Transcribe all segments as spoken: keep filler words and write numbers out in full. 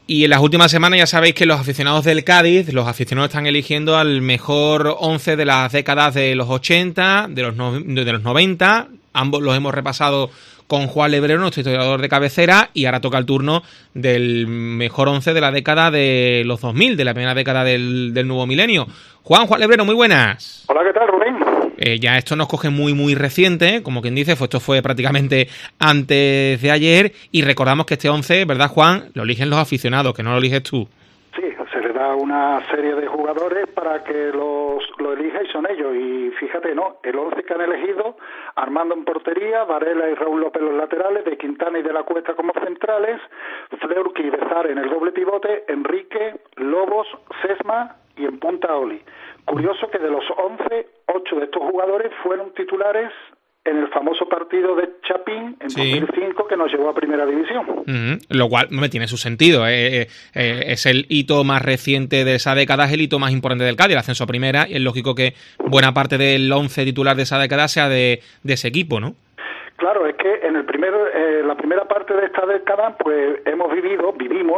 Y en las últimas semanas ya sabéis que los aficionados del Cádiz, los aficionados están eligiendo al mejor once de las décadas de los ochenta, de los, no, de los noventa. Ambos los hemos repasado con Juan Lebrero, nuestro historiador de cabecera, y ahora toca el turno del mejor once de la década de los dos mil, de la primera década del, del nuevo milenio. Juan, Juan Lebrero, muy buenas. Hola, ¿qué tal, Rubén? Eh, ya esto nos coge muy, muy reciente, como quien dice, esto fue prácticamente antes de ayer, y recordamos que este once, ¿verdad, Juan?, lo eligen los aficionados, que no lo eliges tú. Sí, se le da una serie de jugadores para que los lo elija y son ellos. Y fíjate, ¿no? El once que han elegido: Armando en portería, Varela y Raúl López los laterales, de Quintana y de la Cuesta como centrales, Fleurki y Bezar en el doble pivote, Enrique, Lobos, Sesma y en punta Oli. Curioso que de los once, ocho de estos jugadores fueron titulares en el famoso partido de Chapín en sí. dos mil cinco, que nos llevó a Primera División. Uh-huh. Lo cual me tiene su sentido. Eh, eh, eh, es el hito más reciente de esa década, es el hito más importante del Cádiz, el ascenso a Primera, y es lógico que buena parte del once titular de esa década sea de, de ese equipo, ¿no? Claro, es que en el primer, eh, la primera parte de esta década, pues hemos vivido, vivimos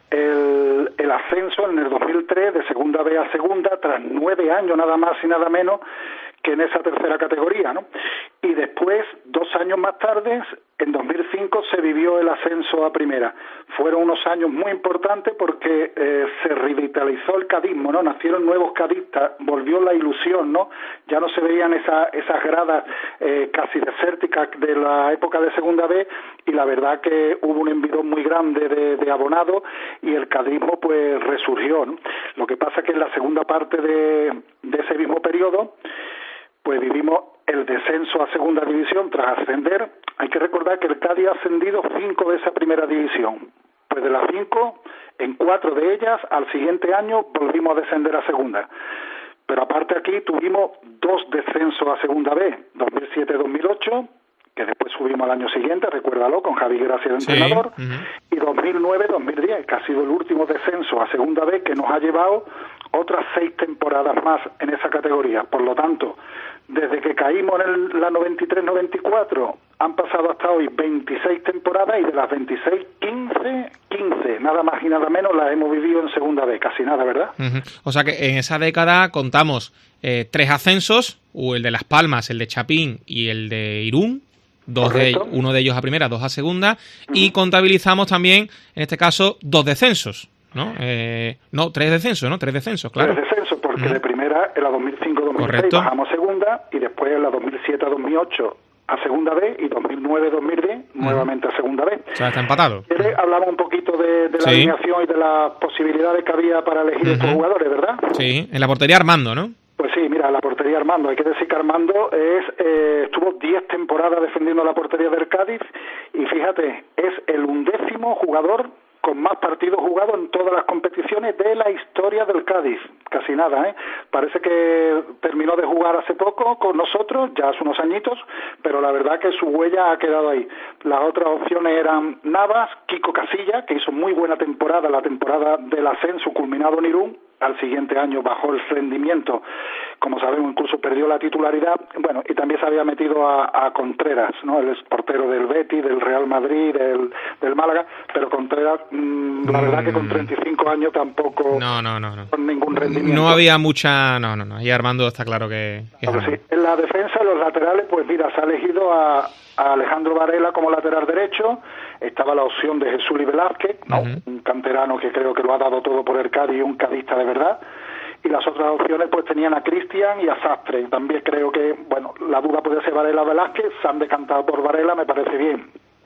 el, el ascenso en el dos mil tres de Segunda B a Segunda, tras nueve años nada más y nada menos que en esa tercera categoría, ¿no? Y después, dos años más tarde, en dos mil cinco, se vivió el ascenso a Primera. Fueron unos años muy importantes porque eh, se revitalizó el cadismo, ¿no? Nacieron nuevos cadistas, volvió la ilusión, ¿no? Ya no se veían esa, esas gradas eh, casi desérticas de la época de Segunda B, y la verdad que hubo un envidón muy grande de, de abonados y el cadismo pues resurgió, ¿no? Lo que pasa es que en la segunda parte de, de ese mismo periodo pues vivimos el descenso a Segunda División tras ascender. Hay que recordar que el Cádiz ha ascendido cinco veces a Primera División. Pues de las cinco, en cuatro de ellas, al siguiente año volvimos a descender a Segunda. Pero aparte aquí tuvimos dos descensos a Segunda B, dos mil siete dos mil ocho, que después subimos al año siguiente, recuérdalo, con Javi Gracia de sí, entrenador, uh-huh. y dos mil nueve dos mil diez, que ha sido el último descenso a Segunda B, que nos ha llevado otras seis temporadas más en esa categoría. Por lo tanto, desde que caímos en el, la noventa y tres noventa y cuatro, han pasado hasta hoy veintiséis temporadas, y de las veintiséis, quince, quince, nada más y nada menos, las hemos vivido en Segunda B, casi nada, ¿verdad? Uh-huh. O sea que en esa década contamos eh, tres ascensos, o el de Las Palmas, el de Chapín y el de Irún, dos de, uno de ellos a Primera, dos a Segunda, uh-huh. y contabilizamos también, en este caso, dos descensos, ¿no? Eh, no, tres descensos, ¿no? Tres descensos, claro. Tres descensos, porque uh-huh. de Primera en la dos mil cinco dos mil seis Correcto. Bajamos a Segunda, y después en la dos mil siete dos mil ocho a Segunda B, y dos mil nueve dos mil diez uh-huh. nuevamente a Segunda B. O sea, está empatado. Hablamos un poquito de, de la sí. alineación y de las posibilidades que había para elegir uh-huh. estos jugadores, ¿verdad? Sí, en la portería Armando, ¿no? Pues sí, mira, la portería Armando. Hay que decir que Armando es eh, estuvo diez temporadas defendiendo la portería del Cádiz, y fíjate, es el undécimo jugador con más partidos jugados en todas las competiciones de la historia del Cádiz. Casi nada, ¿eh? Parece que terminó de jugar hace poco con nosotros, ya hace unos añitos, pero la verdad que su huella ha quedado ahí. Las otras opciones eran Navas, Kiko Casilla, que hizo muy buena temporada, la temporada del ascenso culminado en Irún. Al siguiente año bajó el rendimiento, como sabemos, incluso perdió la titularidad. Bueno, y también se había metido a, a Contreras, ¿no? El portero del Betis, del Real Madrid, del, del Málaga, pero Contreras, mmm, la verdad que con treinta y cinco años tampoco no, no, no, no. con ningún rendimiento. No había mucha, no, no, no. Y Armando está claro que... que claro, sí. En la defensa, los laterales, pues mira, se ha elegido a, a Alejandro Varela como lateral derecho. Estaba la opción de Jesús Velázquez, ¿no? Uh-huh. Un canterano que creo que lo ha dado todo por el Cádiz y un cadista de verdad. Y las otras opciones pues tenían a Cristian y a Sastre. También creo que, bueno, la duda podía ser Varela Velázquez, se han decantado por Varela, me parece bien.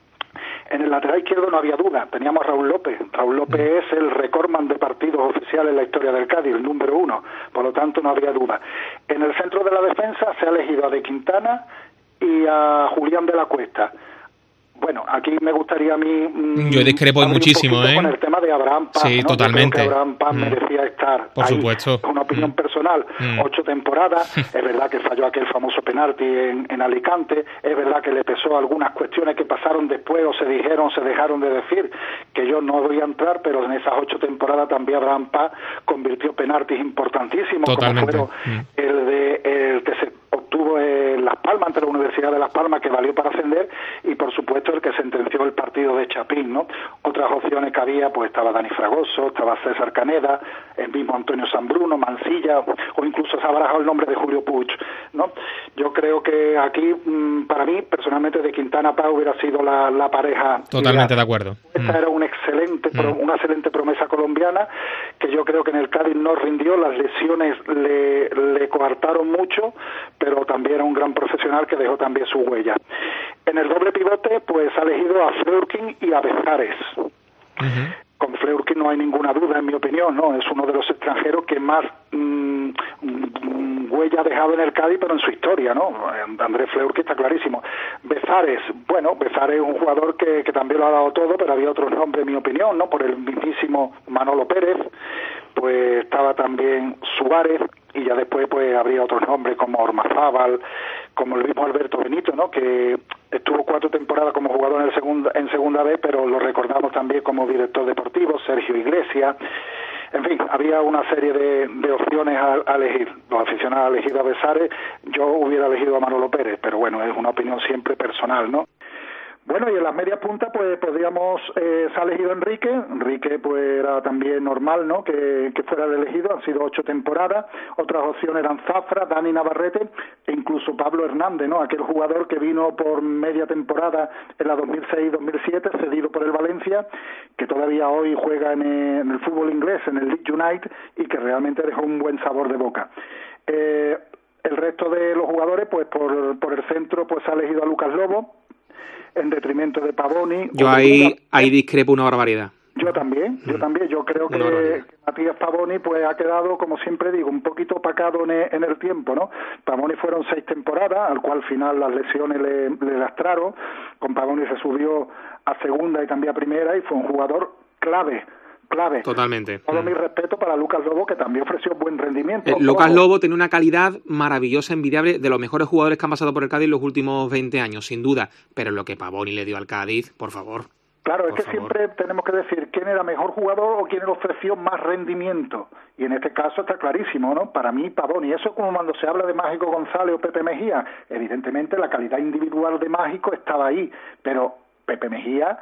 En el lateral izquierdo no había duda, teníamos a Raúl López. Raúl López uh-huh. es el recordman de partidos oficiales en la historia del Cádiz, el número uno, por lo tanto no había duda. En el centro de la defensa se ha elegido a De Quintana y a Julián de la Cuesta. Bueno, aquí me gustaría a mí... Mmm, Yo discrepo muchísimo, ¿eh? Con el tema de Abraham Paz, sí, ¿no? totalmente. Yo creo que Abraham Paz mm. merecía estar Por ahí. supuesto. Es una opinión mm. personal. Mm. Ocho temporadas. Es verdad que falló aquel famoso penalti en, en Alicante. Es verdad que le pesó algunas cuestiones que pasaron después o se dijeron, se dejaron de decir, que yo no voy a entrar, pero en esas ocho temporadas también Abraham Paz convirtió penaltis importantísimos. Totalmente. Como fueron mm. el de el que se obtuvo en Las Palmas, ante la Universidad de Las Palmas, que valió para ascender, y por supuesto el que sentenció el partido de Chapín, ¿no? Otra otras opciones que había, pues estaba Dani Fragoso, estaba César Caneda, el mismo Antonio Sanbruno, Mansilla, o incluso se ha barajado el nombre de Julio Puig, ¿no? Yo creo que aquí, para mí, personalmente, de Quintana Pau hubiera sido la, la pareja. Totalmente ideal. De acuerdo. Esta mm. era un excelente, mm. una excelente promesa colombiana, que yo creo que en el Cádiz no rindió, las lesiones le, le coartaron mucho, pero también era un gran profesional que dejó también su huella. En el doble pivote, pues ha elegido a Fleurkin y a Bezares. Uh-huh. Con Fleurkin no hay ninguna duda, en mi opinión, ¿no? Es uno de los extranjeros que más mmm, huella ha dejado en el Cádiz, pero en su historia, ¿no? Andrés Fleurkin está clarísimo. Bezares, bueno, Bezares es un jugador que, que también lo ha dado todo, pero había otros nombres, en mi opinión, ¿no? Por el mismísimo Manolo Pérez, pues estaba también Suárez, y ya después pues habría otros nombres como Ormazábal, como el mismo Alberto Benito, ¿no? Que estuvo cuatro temporadas como jugador en, el segunda, en segunda B, pero lo recordamos también como director deportivo, Sergio Iglesias. En fin, había una serie de, de opciones a, a elegir. Los aficionados han elegido a Bezares, yo hubiera elegido a Manolo Pérez, pero bueno, es una opinión siempre personal, ¿no? Bueno, y en las medias puntas, pues podríamos, eh, se ha elegido Enrique, Enrique pues era también normal, ¿no?, que, que fuera el elegido, han sido ocho temporadas, otras opciones eran Zafra, Dani Navarrete e incluso Pablo Hernández, ¿no?, aquel jugador que vino por media temporada en la dos mil seis dos mil siete, cedido por el Valencia, que todavía hoy juega en el, en el fútbol inglés, en el Leeds United, y que realmente dejó un buen sabor de boca. Eh, el resto de los jugadores, pues por, por el centro, pues ha elegido a Lucas Lobo, en detrimento de Pavoni. Yo ahí, ahí discrepo una barbaridad. Yo también, yo también. Yo creo que, que Matías Pavoni pues ha quedado, como siempre digo, un poquito opacado en el, en el tiempo, ¿no? Pavoni fueron seis temporadas, al cual al final las lesiones le, le lastraron. Con Pavoni se subió a segunda y también a primera y fue un jugador clave. clave. Totalmente. Todo mm. mi respeto para Lucas Lobo, que también ofreció buen rendimiento. Eh, Lucas Lobo tiene una calidad maravillosa, envidiable, de los mejores jugadores que han pasado por el Cádiz en los últimos veinte años, sin duda. Pero lo que Pavoni le dio al Cádiz, por favor. Claro, por es que favor. siempre tenemos que decir quién era mejor jugador o quién le ofreció más rendimiento. Y en este caso está clarísimo, ¿no? Para mí, Pavoni. Eso es como cuando se habla de Mágico González o Pepe Mejía. Evidentemente, la calidad individual de Mágico estaba ahí, pero Pepe Mejía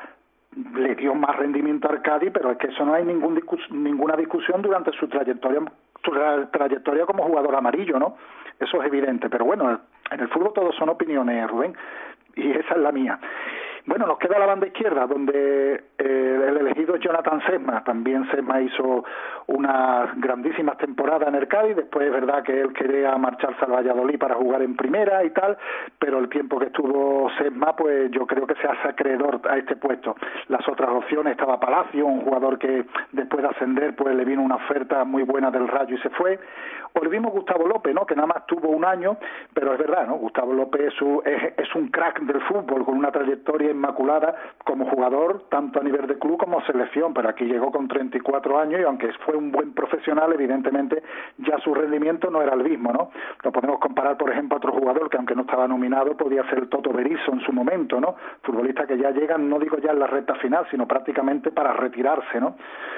le dio más rendimiento al Cádiz, pero es que eso no hay ningún discus- ninguna discusión durante su trayectoria su tra- trayectoria como jugador amarillo, ¿no? Eso es evidente, pero bueno, en el fútbol todo son opiniones, Rubén, y esa es la mía. Bueno, nos queda la banda izquierda, donde eh, el elegido es Jonathan Sesma. También Sesma hizo unas grandísimas temporadas en el Cádiz. Después es verdad que él quería marcharse al Valladolid para jugar en primera y tal, pero el tiempo que estuvo Sesma, pues yo creo que se hace acreedor a este puesto. Las otras opciones, estaba Palacio, un jugador que después de ascender, pues le vino una oferta muy buena del Rayo y se fue. O el mismo Gustavo López, ¿no?, que nada más tuvo un año, pero es verdad, ¿no? Gustavo López es, un, es, es un crack del fútbol, con una trayectoria inmaculada como jugador, tanto a nivel de club como selección, pero aquí llegó con treinta y cuatro años y aunque fue un buen profesional, evidentemente ya su rendimiento no era el mismo, ¿no? Lo podemos comparar, por ejemplo, a otro jugador que aunque no estaba nominado, podía ser el Toto Berizzo en su momento, ¿no? Futbolista que ya llega, no digo ya en la recta final, sino prácticamente para retirarse, ¿no?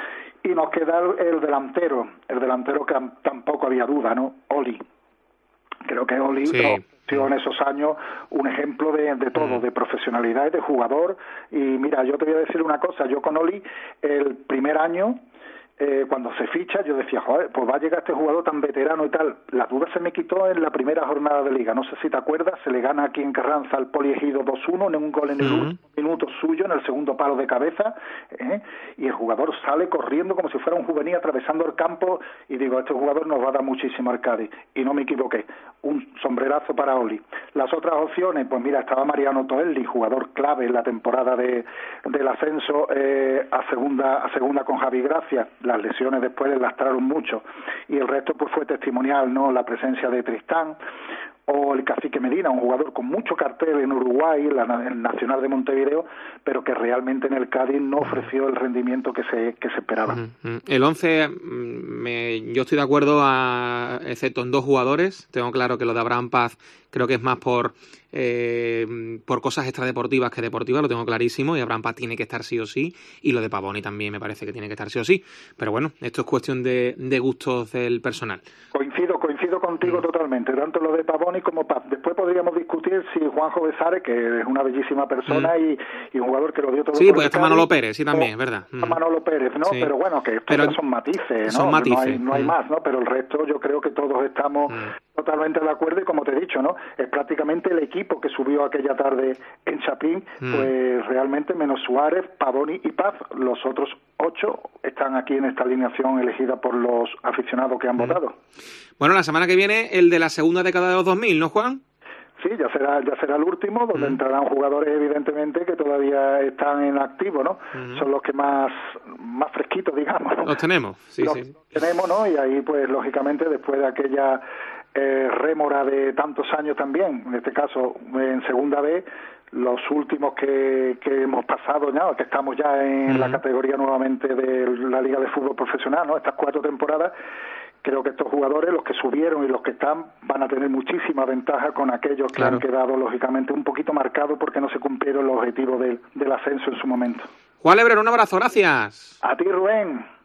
Y nos queda el, el delantero, el delantero que tampoco había duda, ¿no? Oli. Creo que Oli sí. en esos años un ejemplo de, de todo, mm. de profesionalidad y de jugador. Y mira, yo te voy a decir una cosa, yo con Oli, el primer año, eh, cuando se ficha, yo decía, joder, pues va a llegar este jugador tan veterano y tal. La duda se me quitó en la primera jornada de Liga, no sé si te acuerdas, se le gana aquí en Carranza al Poliegido dos uno, en un gol en el mm. último minuto suyo, en el segundo palo de cabeza, ¿eh? Y el jugador sale corriendo como si fuera un juvenil atravesando el campo, y digo, este jugador nos va a dar muchísimo al Cádiz, y no me equivoqué, un sombrerazo para Oli. Las otras opciones, pues mira, estaba Mariano Toelli, jugador clave en la temporada de, del ascenso eh, a segunda a segunda con Javi Gracia. Las lesiones después le lastraron mucho, y el resto pues fue testimonial, ¿no? La presencia de Tristán, o el Cacique Medina, un jugador con mucho cartel en Uruguay, la, el Nacional de Montevideo, pero que realmente en el Cádiz no ofreció el rendimiento que se que se esperaba. El once, me, yo estoy de acuerdo, a, excepto en dos jugadores. Tengo claro que lo de Abraham Paz creo que es más por eh, por cosas extradeportivas que deportivas, lo tengo clarísimo, y Abraham Paz tiene que estar sí o sí, y lo de Pavoni también me parece que tiene que estar sí o sí, pero bueno, esto es cuestión de, de gustos del personal. Coincido, coincido contigo mm. totalmente, tanto lo de Pavoni como Paz. Después podríamos discutir si Juanjo Besares, que es una bellísima persona mm. y, y un jugador que lo dio todo. Sí, pues está Manolo Pérez, sí también, es verdad. Mm. Manolo Pérez, ¿no? Sí. Pero bueno, que estos son matices, ¿no? Son matices. No hay, no hay mm. más, ¿no? Pero el resto yo creo que todos estamos mm. totalmente de acuerdo, y como te he dicho, ¿no? Es prácticamente el equipo que subió aquella tarde en Chapín, mm. pues realmente menos Suárez, Pavoni y Paz, los otros ocho están aquí en esta alineación elegida por los aficionados que han mm. votado. Bueno, la semana que viene el de la segunda década de los dos mil, ¿no, Juan? Sí, ya será ya será el último, donde mm. entrarán jugadores evidentemente que todavía están en activo, ¿no? Mm. Son los que más más fresquitos, digamos, ¿no? Los tenemos, sí, los sí. tenemos, ¿no? Y ahí, pues, lógicamente, después de aquella eh, rémora de tantos años también, en este caso, en segunda B, los últimos que, que hemos pasado ya, que estamos ya en mm. la categoría nuevamente de la Liga de Fútbol Profesional, ¿no? Estas cuatro temporadas, creo que estos jugadores, los que subieron y los que están, van a tener muchísima ventaja con aquellos que claro. han quedado, lógicamente, un poquito marcados porque no se cumplieron los objetivos del, del ascenso en su momento. Juan Lebrero, un abrazo, gracias. A ti, Rubén.